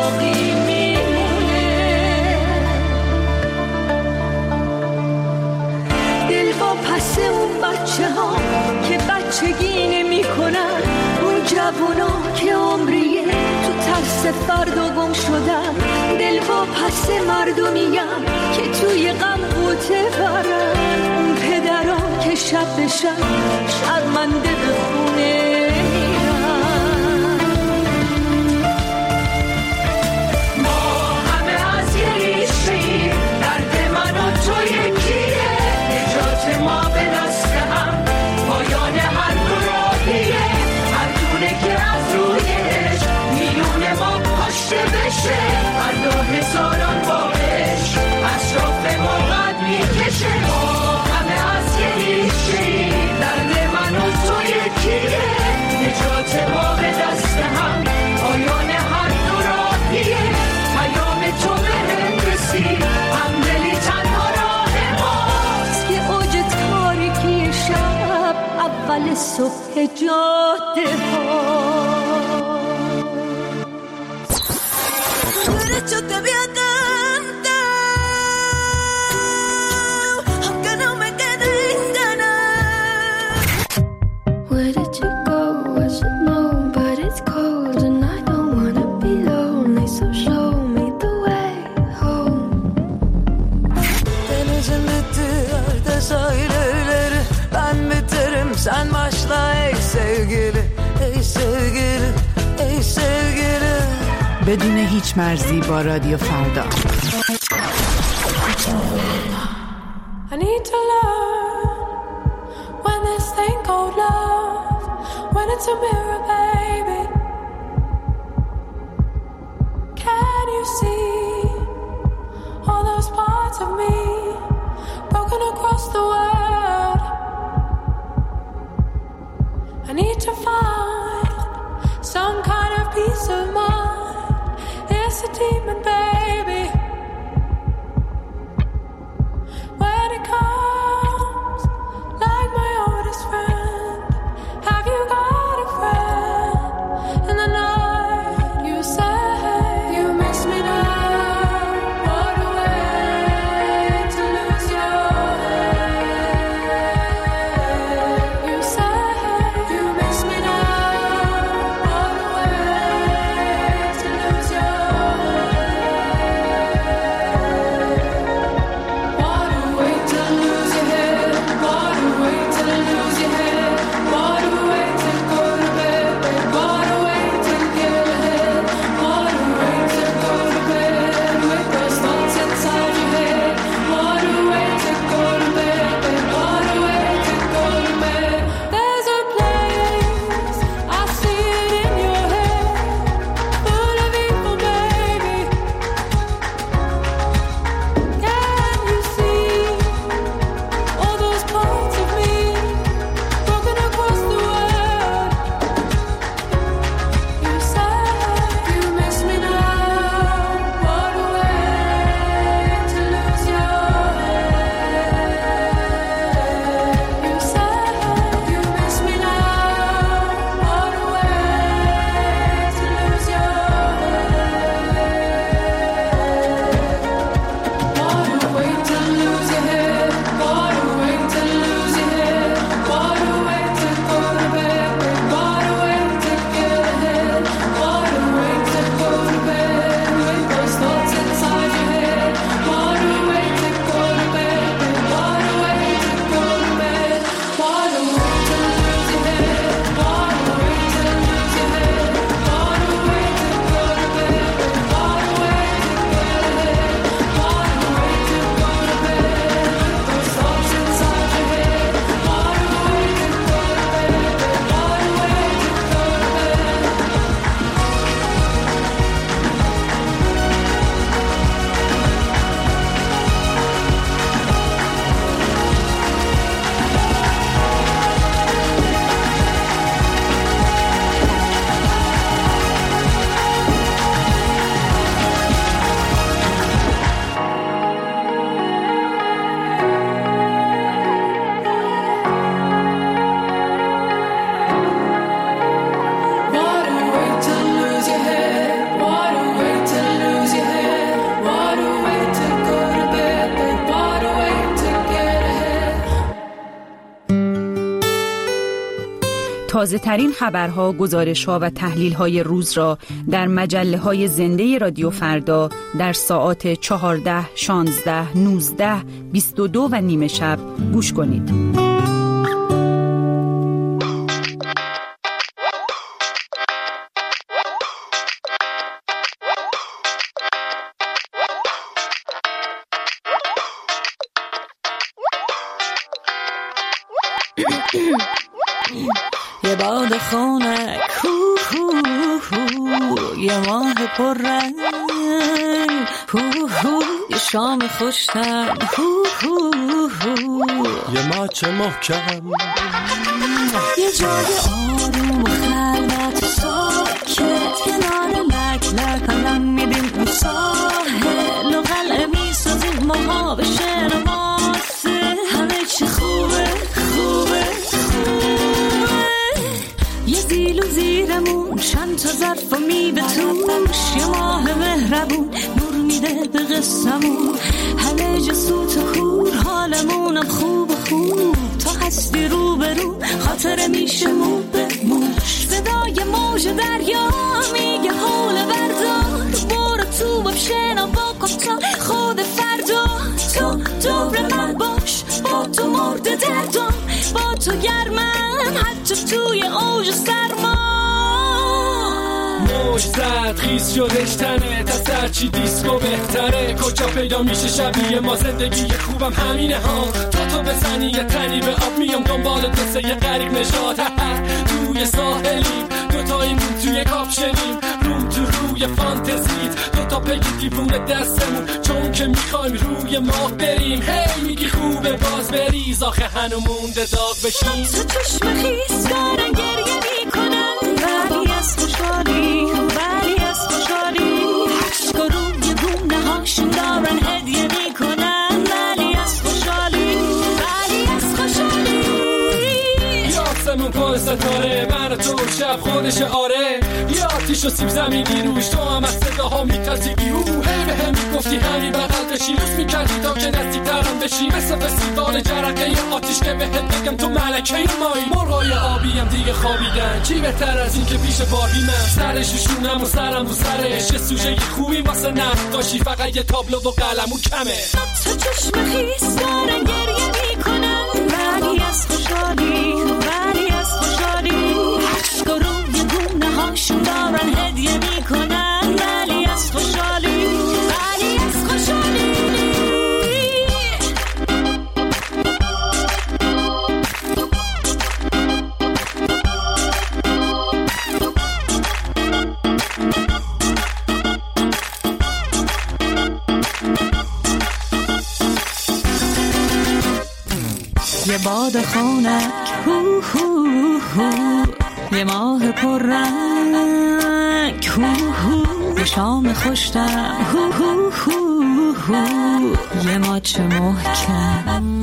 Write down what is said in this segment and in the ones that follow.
باقی میمونه. دل با پس اون بچه ها که بچگی نمی کنن، اون جوونا که عمریه تو ترس فردا گم شدن. دل با پس مردمیم که توی غم قوطه برن، اون پدران که شب به شب شرمنده به خونه میرن. ما همه از یه ریشه‌ایم، درد من و تو یکیه، نجات ما به دست هم، پایان هر دو راهیه. هر دونه که از رویش میونه ما پاشته بشه، هر دو هزاران بارش اطراف ما قد میکشه. ما همه از یه ریشه‌ایم، درد من و تو یکیه، نجات ما به دست هم، پایان هر دو راهیه. پیام تو بهم رسید، همدلی تنها راه ماست، که اوج تاریکی شب اول صبح جاده ها. Yo te había cantado, aunque no me queden ganas. Where did you go? I should know, but it's cold and I don't wanna be lonely, so show me the way home. Denizin bitti, yerde sahilleri, ben biterim, sen başla ey sevgili, ey sevgili, ey sevgili. بدون هیچ مرزی با رادیو فردا. I need to learn when this thing called love, when it's a mirror, baby. Can you see all those parts of me broken across the world? I need to find some kind of peace of mind. It's a demon, baby. When it comes, like my oldest friend, have you got a friend? In the night, you say you miss me now. What a way to lose your head. You say you miss me now. What a way to lose your head. تازه ترین خبرها، گزارش‌ها و تحلیل‌های روز را در مجله‌های زنده رادیو فردا در ساعات 14، 16، 19، 22 و نیم شب گوش کنید. یه باد خنک یه ماه پررنگ یه شام خوشتر یه ماچ محکم یه جای آروم و خلوت ساکت کنار لک لک آدم میدیم اون ساحل و قلعه میسازیم ماها به شعر ماسه همه چی خوبه یه زیل و زیرمون چند تا ظرف و میوه توش یه ماه مهربون نور میده به قصمون همه جا سوت و هور حالمونم خوب تا هستی رو برو خاطره میشه مو به موش صدای موج دریا میگه حول بردار برو تو بشنا با کن تا خود فردا تو دور من باش با تو مرد دردم با تو گرمم حتی توی اوج سرما موج زد خیز شدش تنه دست هرچی دیسکو بهتره کجا پیدا میشه شبیه ما زندگی خوبم همینه ها تو بزنی یه تنی به آب میام دنبال دسته یه غریب نژاد توی ساحلیم دوتاییم توی کاپشنیم روم تو روی فانتزیت دوتا پگی دیوونه دستمون چون که میخوایم روی ماه بریم هی میگی خوبه باز بریز آخه هنو مونده داغ بشیم تو چشم خیز دارن گریه میکنن ولی از خوشحالی عشق روی گونه هاشون دارن هدیه میکنن ولی از خوشحالی یاسمون پای ستاره من تو شب خودش آره یه آتیش و سیب زمینی روش تو هم از صداها میترسیدی هی به هم میگفتی همین بغل بشی روز میکردی تا که نزدیک ترم بشی مثل فستیوال جرقه یه آتیش که بهت بگم تو ملکه مایی مرغای آبی هم دیگه خوابیدن چی بهتر از این که پیش بابی من سرش شونم و سرم رو سرش یه سوژه خوبی واسه نقاشی فقط یه تابلو و قلمو کمه تو چشم خیز دارن گریه میکنن ولی از خوشحالی عشق روی گونه هاشون دارن هدیه میکنن ولی از خوشحالی یه باد خنک یه ماه پررنگ یه شام خوشتر یه ماچ محکم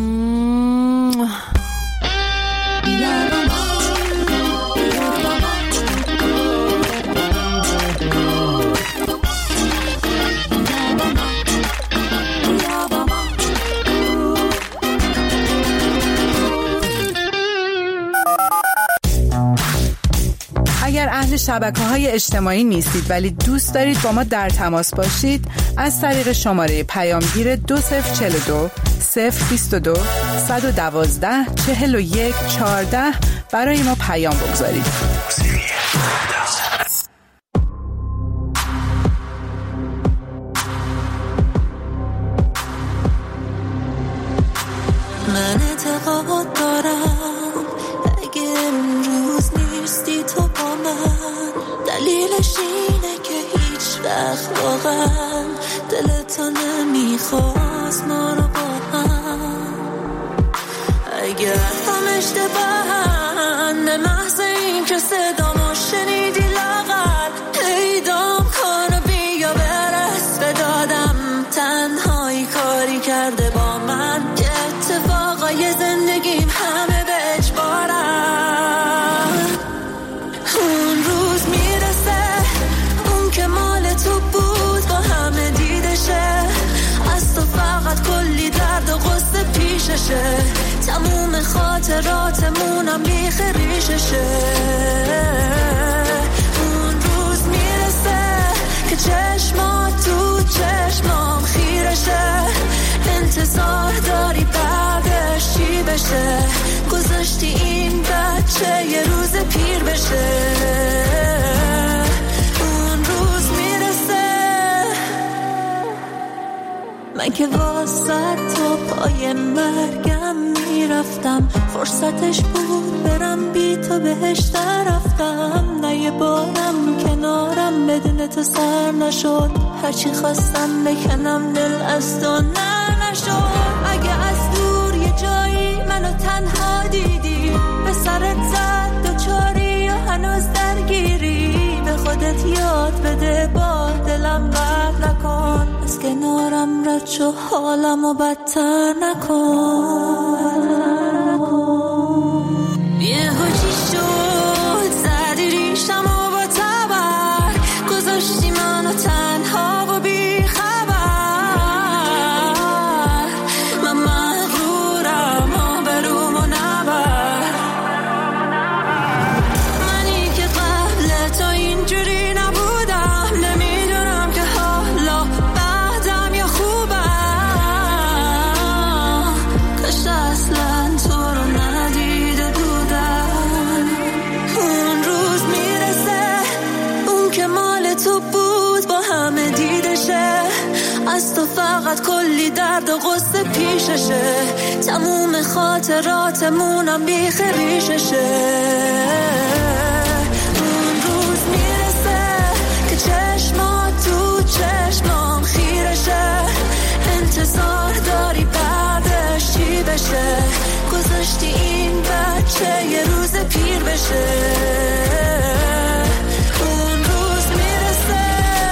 اگر اهل شبکه‌های اجتماعی نیستید ولی دوست دارید با ما در تماس باشید از طریق شماره پیامگیر 2042 022 112 41 14 برای ما پیام بگذارید. من اعتقاد دارم اگه امروز نیستی تو با من دلیلش اینه که هیچ وقت واقعا دلتا نمیخواست ما رو با هم اگر هم اشتباهن به محض این که صدامو شنیدی لاغر پیدام کن و بیا برس به دادم تنهایی کاری کرده با من که اتفاقای زندگیم همه به اجبارم اون روز میرسه اون که مال تو بود با همه دیدشه از تو فقط کلی درد و غصه پیششه تموم خاطراتمونم بیخ ریششه. اون روز میرسه که چشمات تو چشمام خیرشه. انتظار داری بعدش چی بشه؟ گذاشتی این بچه یه روز پیر بشه. اون روز میرسه من که واسه تا پای مرگم میرفتم. فرصتش بود برم بی تو بهش رفتم. نه یه بارم کنارم بدون تو سر نشد. هرچی خواستم بکنم دل از تو نه نشد. اگه از دور یه جایی منو تنها دیدی، به سرت زد دوچاری یا هنوز درگیری، به خودت یاد بده با دلم قهر نکن. از کنارم رد شو حالمو بدتر نکن. یه هوچی شد زدی ریشمو با تبر، گذاشتی منو تنها و بی خبر. من مغرورم آبرومو نبر. منی که قبل تو اینجوری نبودم، نمیدونم که حالا بعدم یا خوبم. کاش اصلا تو رو ندیده بودم. اون روز میرسه اون که مال تو بود با همه دیدشه. از تو فقط کلی درد و غصه پیششه. تموم خاطراتمونم بیخ ریششه. اون روز میرسه که چشمات تو چشمام خیرشه. انتظار داری بعدش چی بشه؟ گذاشتی این بچه یه روز پیر بشه. اون روز میرسه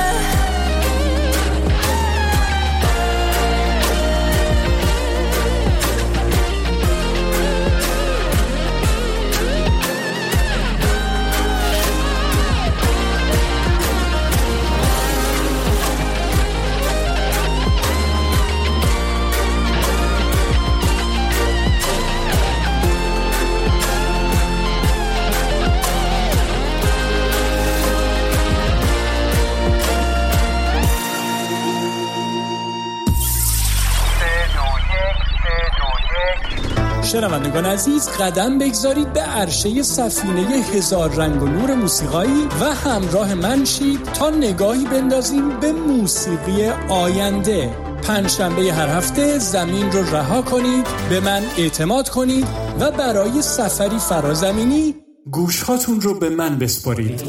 شنوندگان عزیز، قدم بگذارید به عرشه سفینه هزار رنگ و نور موسیقایی و همراه من شید تا نگاهی بندازیم به موسیقی آینده. پنجشنبه هر هفته زمین رو رها کنید، به من اعتماد کنید و برای سفری فرازمینی گوشهاتون رو به من بسپارید.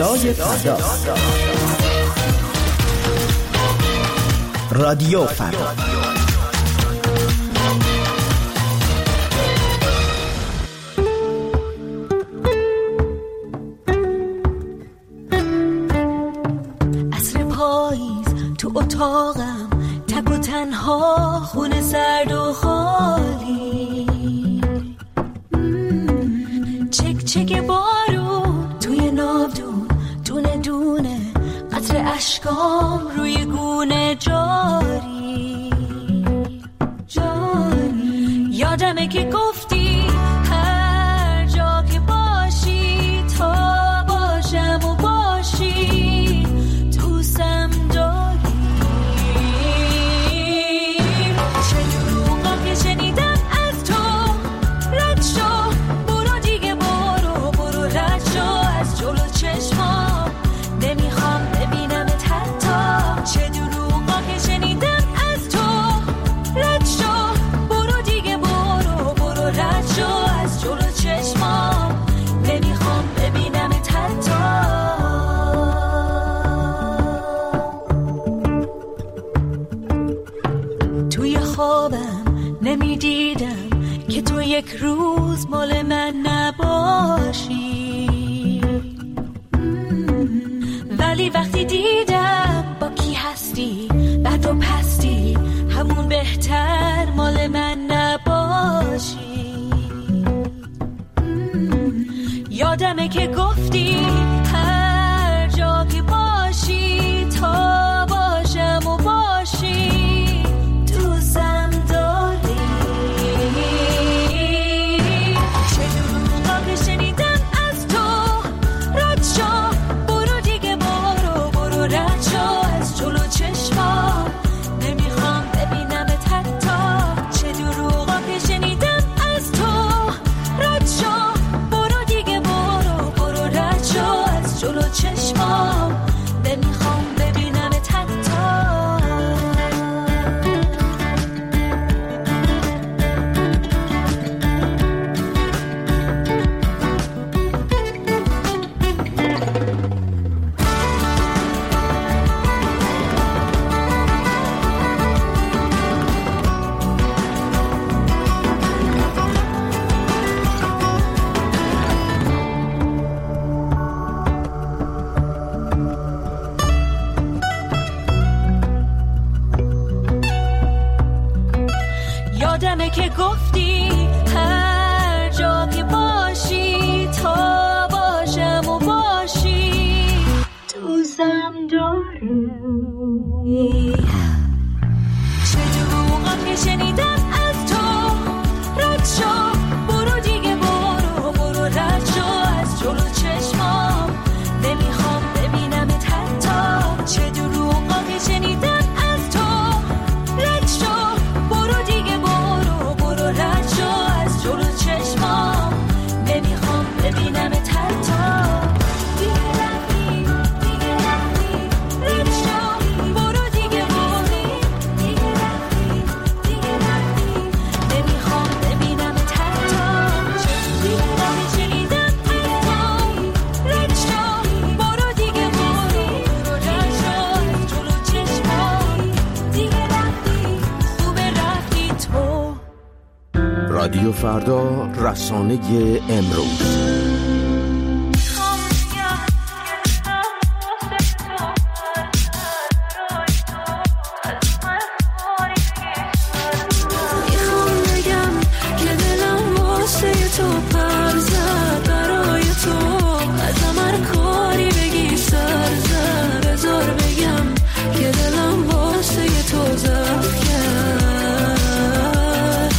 صدای فردا. رادیو فردا. عصر پاییز تو اتاقم، تک و تنها، خونه سرد و خالی، چک چک بارون توی ناودون، دونه دونه قطر اشکام روی گونه جاری جاری. یادمه که گفتی هر جا که باشی تا باشم و باشی دوستم داری. چه دروغا که شنیدم از تو، رد شو برو دیگه، برو برو رد شو از جلو چشمام، نمیخوام ببینمت حتی. چه دروغا که شنیدم از تو، رد شو برو دیگه، برو برو رد شو از جلو چشمام، نمیخوام ببینمت حتی. توی خوابم نمیدیدم که تو یک روز مال من نباشی، ولی وقتی دیدم با کی هستی، بد و پستی، همون بهتر مال من نباشی. یادمه که گفتی هر جا که باشی تا باشم و باشی دوستم داری. چه دروغا که شنیدم از تو، رد شو برو دیگه، برو برو رد شو از جلو چشمام، نمیخوام ببینمت حتی. چه دروغا که شنیدم از تو، رد شو برو دیگه، برو برو رد شو از جلو چشمام، نمیخوام ببینمت حتی. یادمه که گفتی هر جا که باشی تا باشم و باشی دوستم داری. چه دروغا که شنیدم از تو، رد شو برو دیگه، برو برو رد شو از جلو چشمام، نمیخوام ببینمت حتی. چه دروغا که شنیدم از تو، رد شو برو دیگه، برو برو رد شو از جلو چشمام، نمیخوام ببینمت حتی. دیگه رفتی دیگه رفتی، رد شو برو دیگه، برو دیگه رفتی دیگه رفتی، نمیخوام ببینمت حتی. دیگه رفتی شنیدم از تو، رد شو برو دیگه، برو رد شو از جلو چشمام، دیگه رفتی خوبه رفتی تو. رادیو فردا، رسانه امروز. میخوام بگم که دلم واسه تو پر زد، برای تو ازم هر کاری بگی سر زد. بذار بگم که دلم واسه تو زد کرد.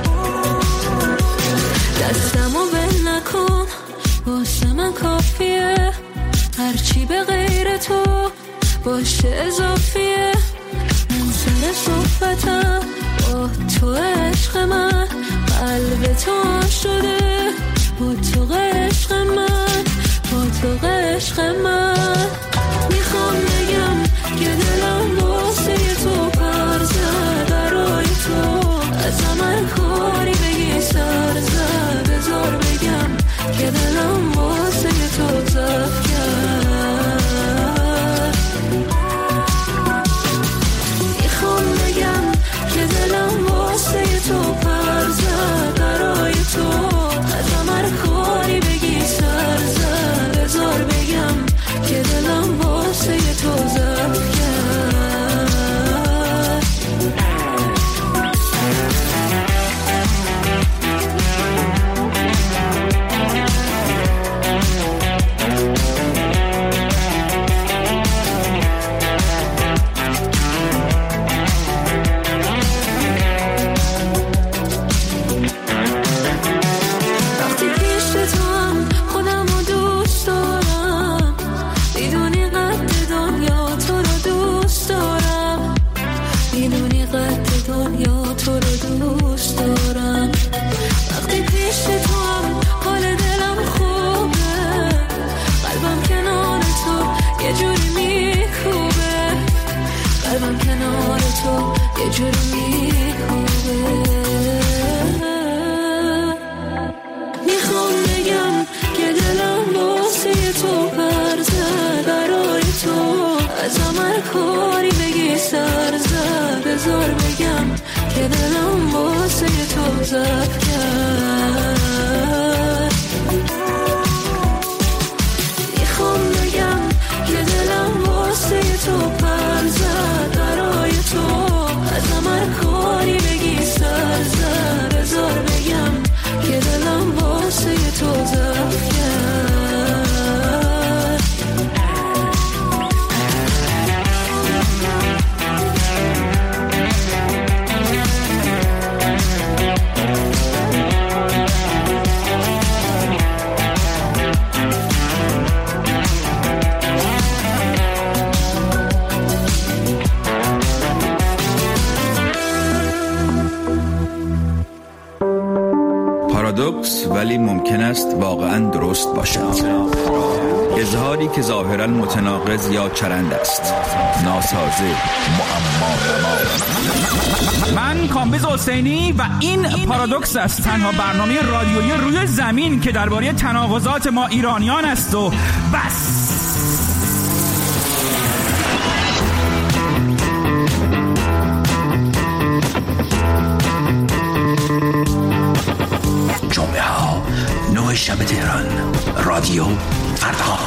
دستمو بل نکن، واسه من کافیه، هرچی به غیر تو باشه اضافیه. من سر صحبتم با تو عشق من، قلب تو شده با تو عشق من، با تو عشق من. میخوام بگم که دلم واسه تو پر زد، برای تو ازم هر کاری بگی سر زد. بذار بگم که دلم واسه تو زد کرد. واسه تو ضبط کرد. میخوام بگم که دلم واسه تو پر زد، برای تو ازم هر کاری بگی سر زد. بذار بگم که دلم واسه تو ضبط کرد. پارادوکس ولی ممکن است واقعا درست باشد. اظهاری که ظاهرا متناقض یا چرند است، ناسازه، معما. من کامبیز حسینی و این پارادوکس است، تنها برنامه رادیویی روی زمین که درباره تناقضات ما ایرانیان است و بس. جمعه ها 9 شب تهران، رادیو فردا.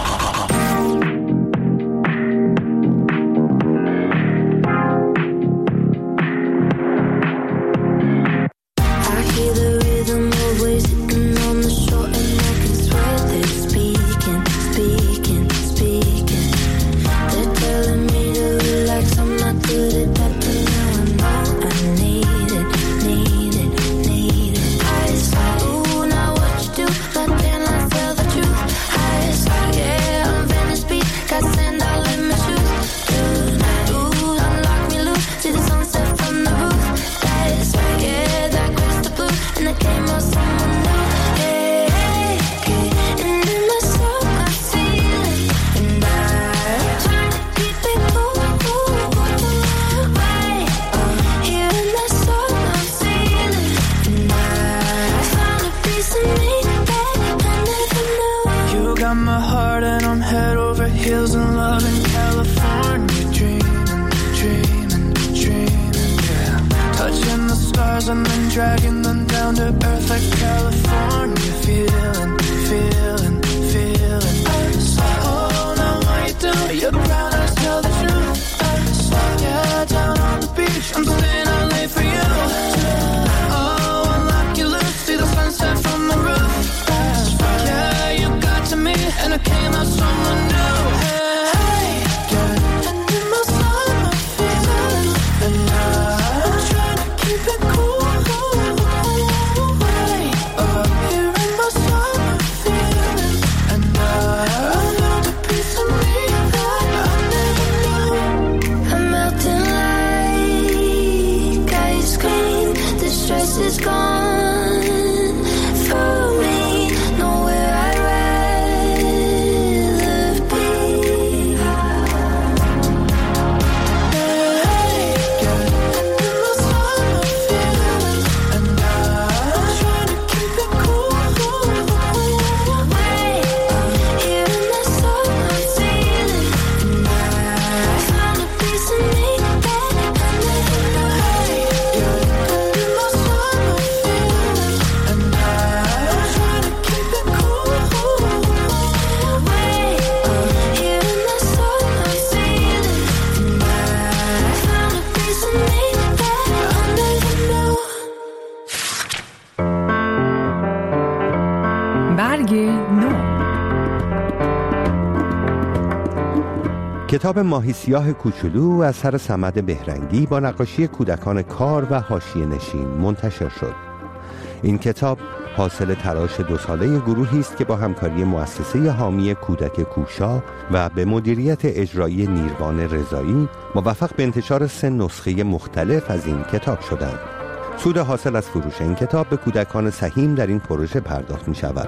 کتاب ماهی سیاه کوچولو اثر صمد بهرنگی با نقاشی کودکان کار و حاشیه نشین منتشر شد. این کتاب حاصل تلاش 2 ساله گروهی است که با همکاری مؤسسه حامی کودک کوشا و به مدیریت اجرایی نیروان رضایی موفق به انتشار 3 نسخه مختلف از این کتاب شدند. سود حاصل از فروش این کتاب به کودکان سهیم در این پروژه پرداخت می شود.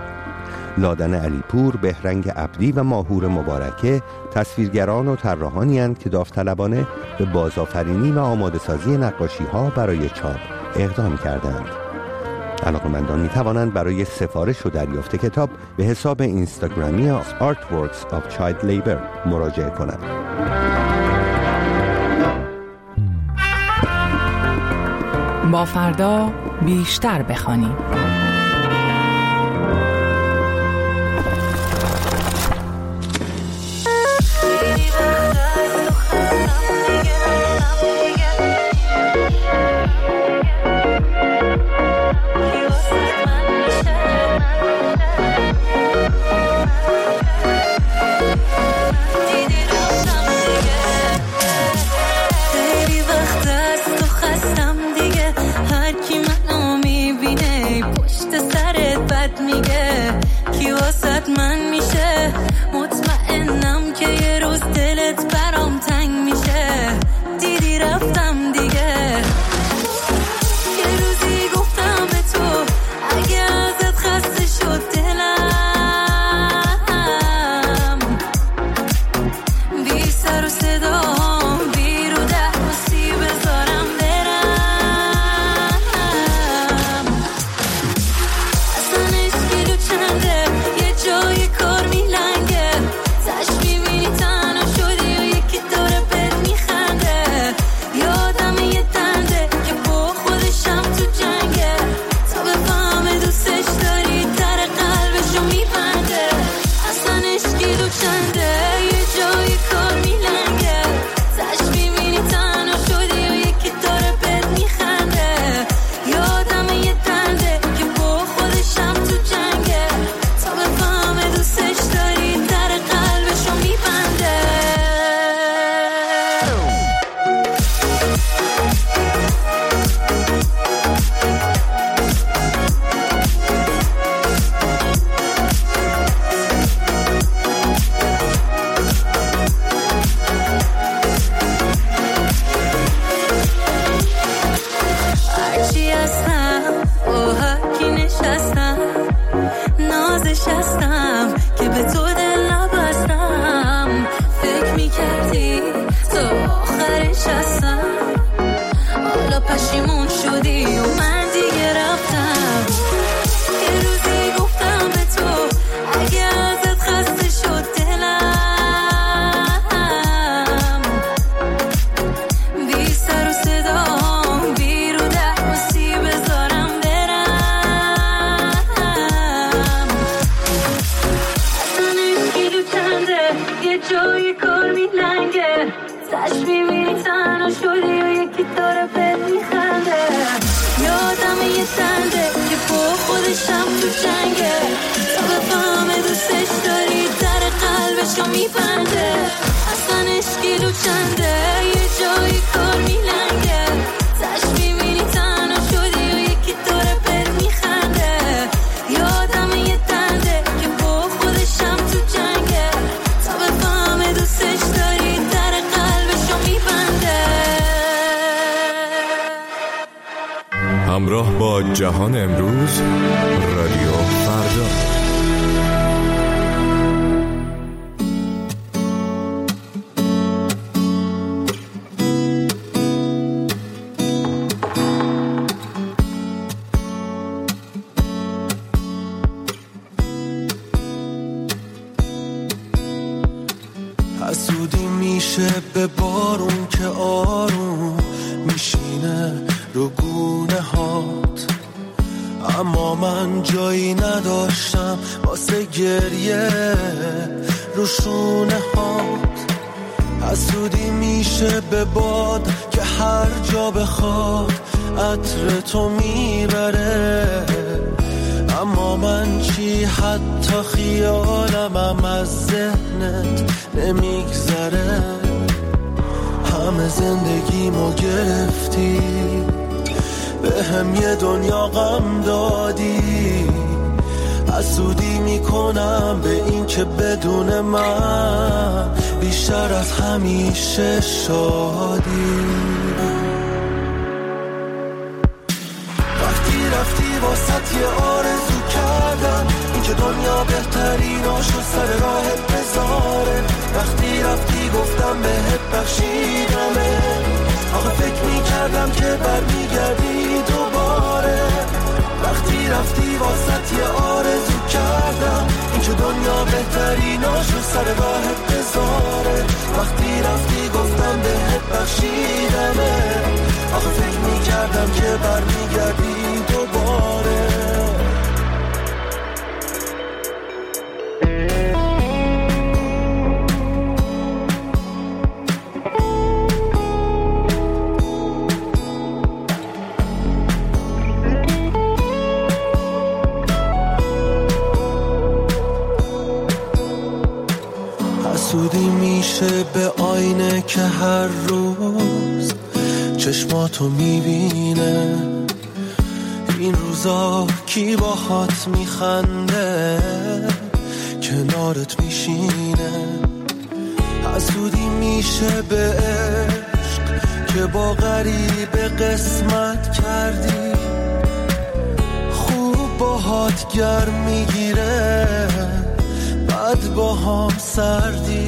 لادن علیپور، بهرنگ عبدی و ماهور مبارکه تصویرگران و طراحانی اند که داوطلبانه به بازآفرینی و آماده‌سازی نقاشی‌ها برای چاپ اقدام کردند. علاقه‌مندان می‌توانند برای سفارش و دریافت کتاب به حساب اینستاگرامی Artworks of Child Labor مراجعه کنند. با فردا بیشتر بخوانیم. همراه با جهان امروز، رادیو فردا. حسودی میشه به بارون که آروم میشینه رو گونه هات، اما من جایی نداشتم واسه گریه رو شونه هات. حسودی میشه به باد که هر جا بخواد عطر تو میبره، اما من چی حتی خیالمم از ذهنت نمیگذره. همه زندگیمو گرفتی، به هم یه دنیا غم دادی. حسودی میکنم به این که بدون من بیشتر از همیشه شادی. وقتی رفتی واسط یه آرزو کردم، این که دنیا بهتریناشو سر راهت بذاره. وقتی رفتی گفتم بهت بخشیدمه، آخه فکر میکردم که برمیگردی دوباره. وقتی رفتی واسط یه آرزو کردم، این که دنیا بهتریناشو سر راهت بذاره. وقتی رفتی گفتم بهت بخشیدمه، آخه فکر میکردم که برمیگردی میشه به آینه که هر روز چشماتو میبینه. این روزا کی باهات میخنده کنارت میشینه. حسودی میشه به عشق که با غریب قسمت کردی. خوب باهات گرم میگیره بعد با هم سردی.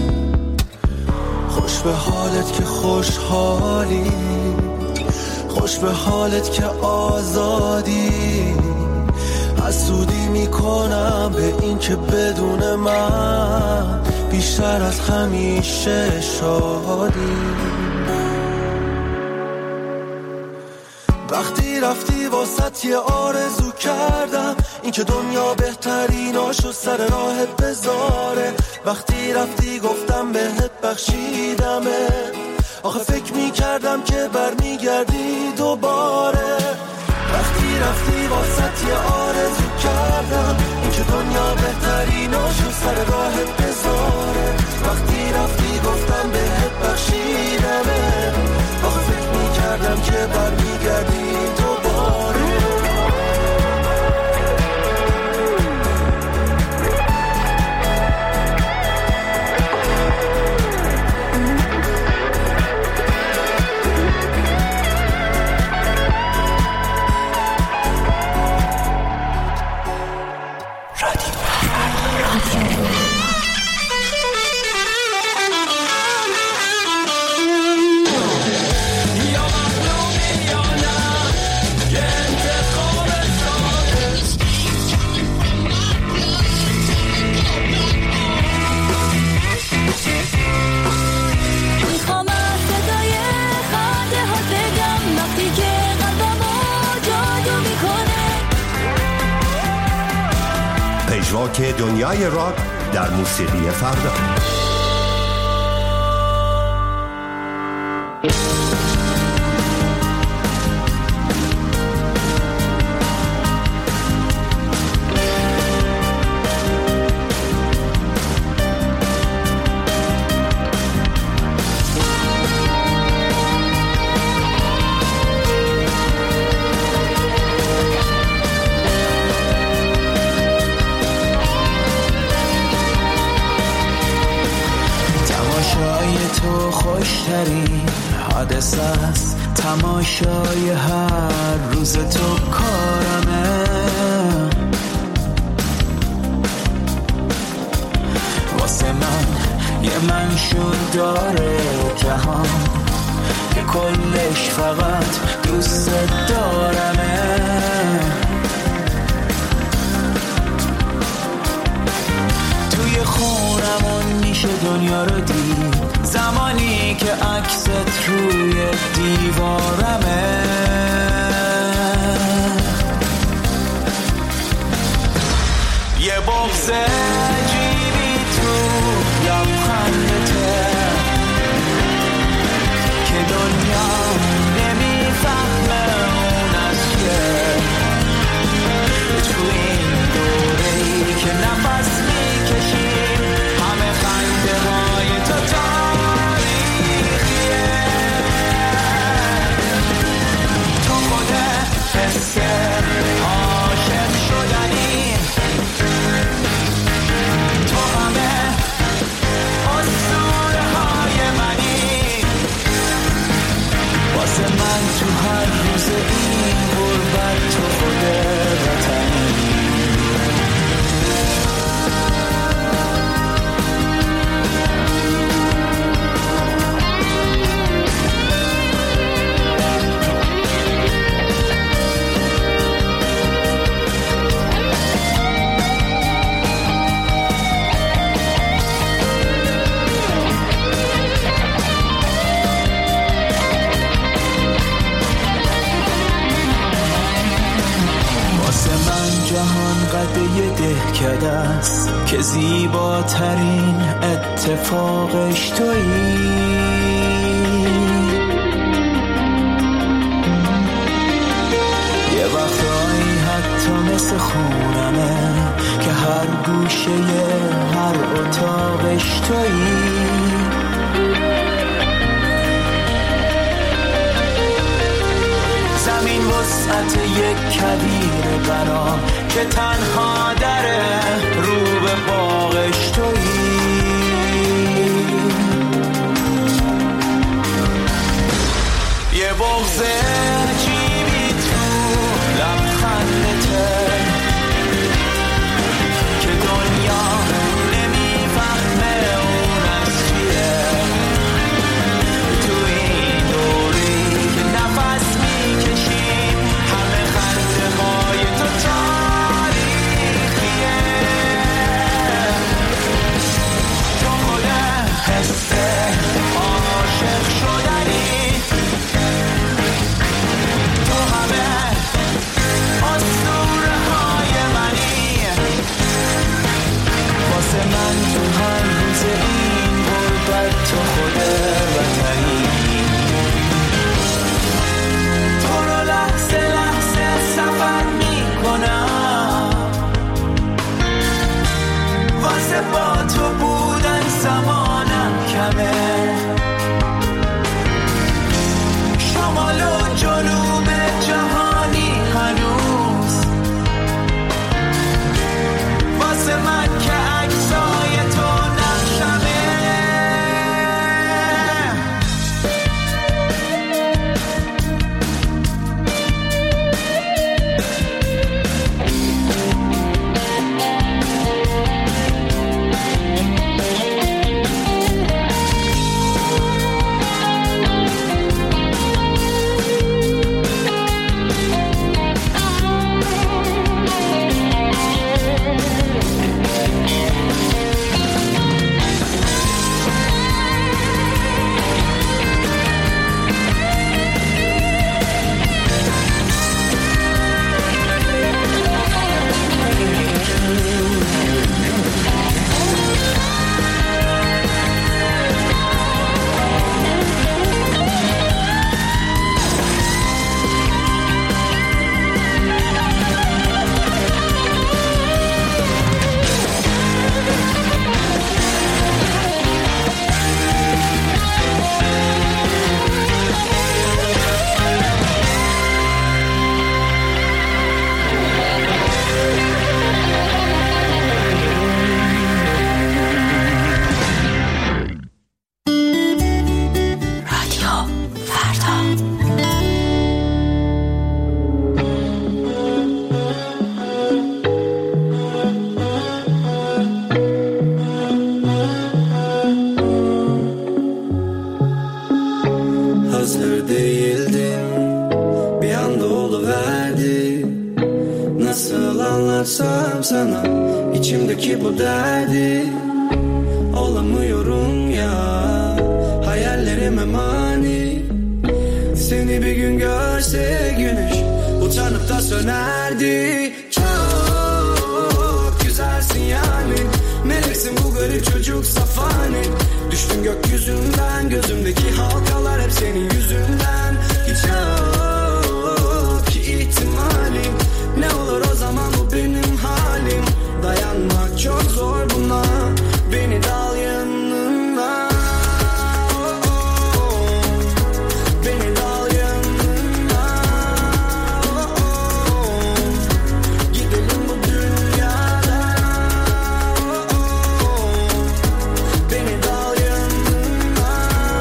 خوش به حالت که خوشحالی، خوش به حالت که آزادی. حسودی میکنم به این که بدون من بیشتر از همیشه شادی. وقتی رفتی واسط یه آرزو کردم، این که دنیا بهتریناشو سر راهت بذاره. وقتی رفتی گفتم بهت بخشیدمه، آخه فکر میکردم که برمیگردی دوباره. وقتی رفتی واسط یه آرزو کردم، این که دنیا بهتریناشو سر راهت بذاره. وقتی رفتی گفتم بهت بخشیدمه، آخه فکر میکردم که برمیگردی دوباره. که دنیای راک در موسیقی فردا. تماشای هر روز تو کارمه. واسه من یه منشور داره جهان که کلش فقط دوست دارمه. توی خونمون میشه دنیا رو دید زمانی که عکست روی دیوارمه. یه بغض عجیبی تو لبخندته که دنیا نمیفهمه اون از که تو این دوره‌ای که نفس میکشیم همه خنده های تو تاریخیه. تو خودت حس عاشق شدنی، تو همه اسطوره های منی. واسه من تو هر روز این غربت تو خود وطنی. جهان قد یه دهکده است که زیباترین اتفاقش تویی. یه وقتایی حتی مثل خونمه که هر گوشه هر اتاقش تویی. زمین وسعت یک کویر بنا که تنها دره رو به باغش تویی. یه بغض عجیبی تو لبخندته که دنیا نمیفهمه اون از چیه. تو این دوری که نفس میکشیم همه خنده های تو تاریخیه. تو خود حس عاشق شدنی، تو همه اسطوره های منی. واسه من تو هر روز این غربت تو خود وطنی. تو رو لحظه لحظه سفر میکنم، واسه با تو بودن زمانم کمه. شمال و جنوب جهانی هنوز واسه من که عکسای تو نقشمه. Hazır değildim, bir anda oluverdi. Nasıl anlatsam sana içimdeki bu derdi. Olamıyorum ya, hayallerime mani. Seni bir gün görse güneş utanıp da sönerdi. Çok güzelsin yani, meleksin bu garip çocuk safani. Düştüm gökyüzünden, gözümdeki halkalar hep senin yüzünden. Hiç yok ki ihtimali, ne olur o zaman bu benim halim. Dayanmak çok zor buna, beni de al yanına. Beni de al yanına. Gidelim bu dünyada. Beni de al yanına.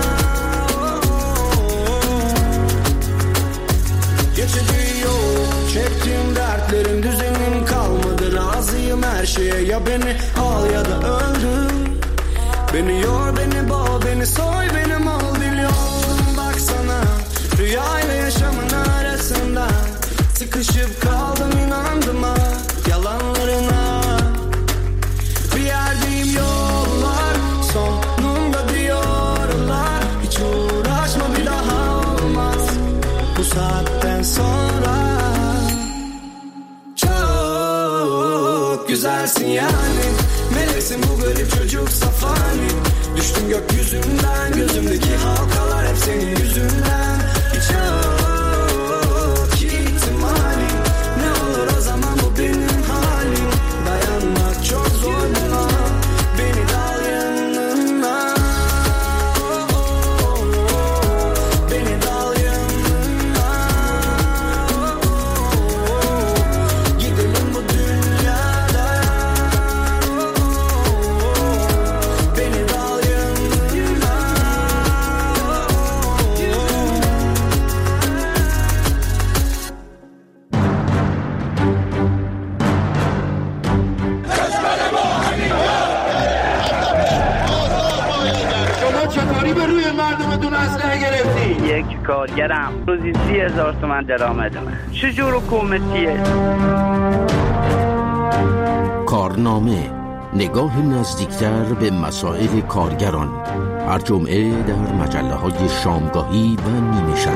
Geçici yok, çektiğim dertlerin düzenim kalmadı. Razıyım her şeye, ya beni al ya da öldür. Beni yor, beni boğ, beni soy, beni mal biliyorum. Baksana, rüyayla yaşamın arasında sıkışıp kaldım, inandım ha yalanlarına. Bir yerdeyim, yollar sonunda diyorlar. Hiç uğraşma, bir daha olmaz bu saatten sonra. Çok güzelsin yani, meleksin bu garip çocuk safani. Düştüm gökyüzünden, gözümdeki halkalar hep senin yüzünden. Hiç yok ki ihtimali, ne olur o zaman bu benim halim. Dayanmak çok zor buna, beni de al yanına. Beni de al yanına. یک کارگرم، روزی 30,000 تومان درآمدمه. چجور حکومتیه؟ کارنامه، نگاه نزدیکتر به مسائل کارگران، هر جمعه در مجله‌های شامگاهی و نیمه شب.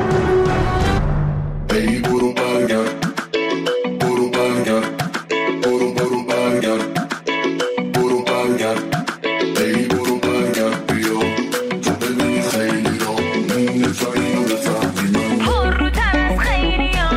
ای برو برگرد، برو برگرد، برو برگرد، برو برگرد، ای برو برگرد بیا تو ببینی خیلی را نفعی رو بفهمی من پر رو تر از خیلی ها.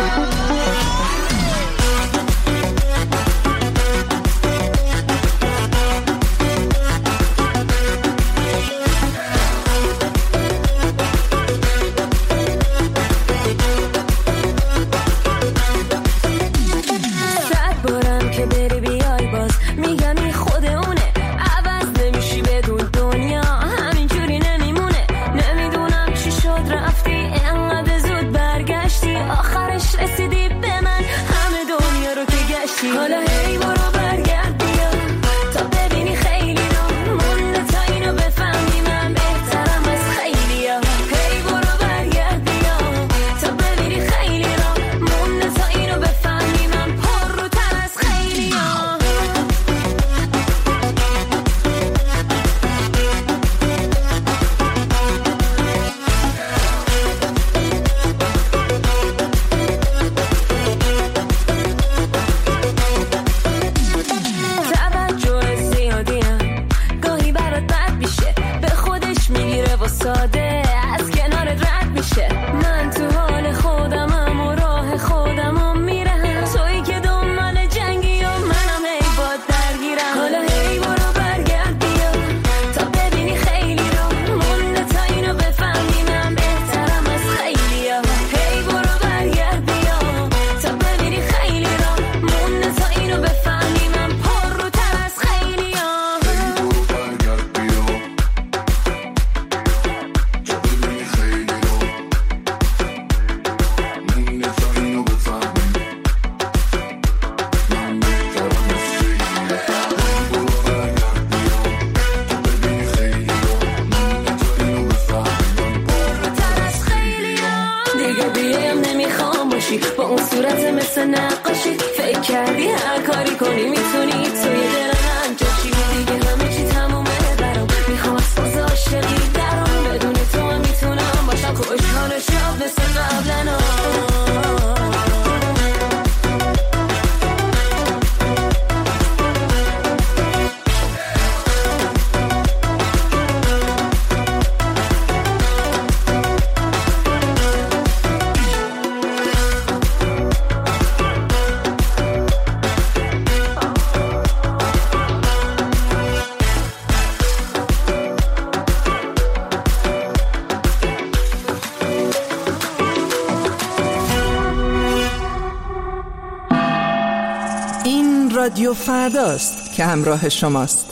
حالا هی برو برگرد بیا تا ببینی خیلی رو مونده تا اینو بفهمی من بهترم از خیلی ها. هی برو برگرد بیا تا ببینی خیلی رو مونده تا اینو بفهمی من پر رو تر از خیلی ها. ساده از کنارت رد میشه. من تو حال خودمم و راه خودمم میرم، تویی که دنبال جنگی و منم هی باد درگیرم. حالا هی برو برگرد بیا تا ببینی خیلی رو مونده تا اینو بفهمی من بهترم از خیلی ها. هی برو برگرد بیا تا ببینی خیلی رو مونده تا اینو بفهمی من پر رو تر از خیلی ها. با اون صورت مثل نقاشی فکر کردی هر کاری کنی میتونی توی دل من جاشی. دیگه همه چی تمومه برام، میخوام ساز عاشقی درام، بدون تو هم میتونم باشم خوشحال شب مثل قبلنا. رادیو فرداست که همراه شماست.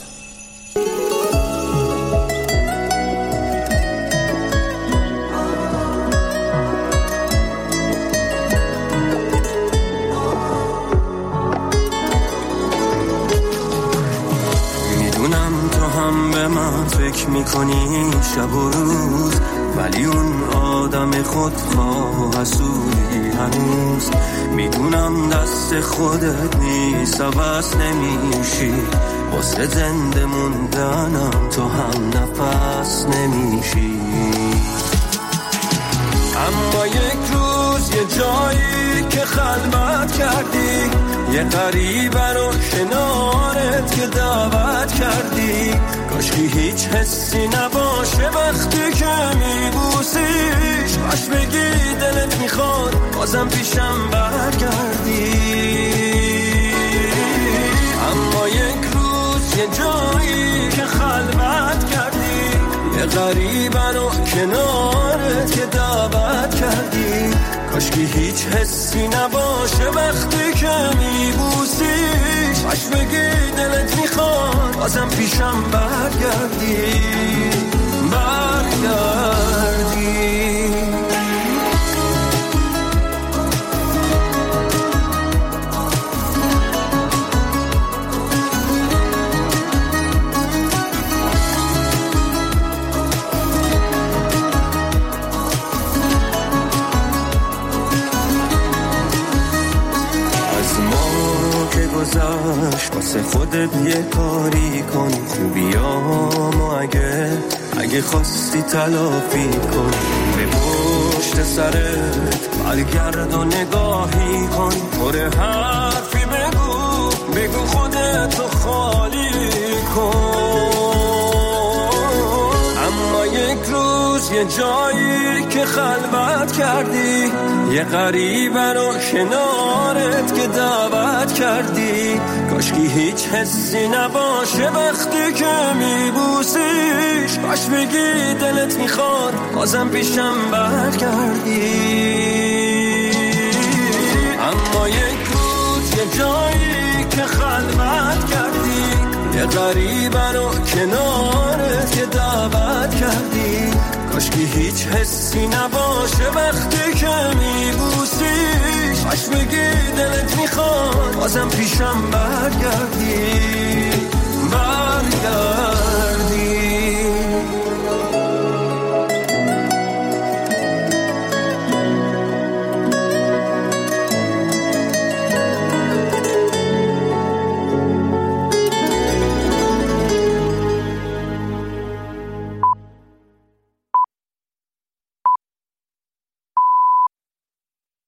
میدونم تو هم به من فکر میکنی شب و روز، ولی اون آدم خودخواه و حسودی هنوز. میدونم دست خودت نیست عوض نمیشی، واسه زنده موندنم تو هم نفس نمیشی. اما یک روز یه جایی که خلوت کردی، یه غریبه رو کنارت که دعوت کردی. کاشکی هیچ حسی نباشه وقتی که میبوسیش، باش بگی دلت میخواد بازم پیشم برگردی. اما یک روز یه جایی که خلوت کردی، یه غریبه رو کنارت که دعوت کردی. کاشکی هیچ حسی نباشه وقتی که میبوسیش، باش بگی دلت میخواد بازم پیشم برگردی. گذشت واسه خودت یه کاری کن خوبیامو اگه خواستی تلافی کن به پشت سرت برگرد و نگاهی کن پر حرفی بگو خودتو خالی کن اما یک روز یه جایی که خلوت کردی یه غریبه رو کنارت که دعوت کردی کاشکی هیچ حسی نباشه وقتی که میبوسیش کاش بگی دلت میخواد بازم پیشم برگردی اما یک روز یه جایی که خلوت کردی یه غریبه رو کنارت که دعوت کردی کاشکی هیچ حسی نباشه وقتی که میبوسیش کاش بگی دلت میخواد بازم پیشم برگردی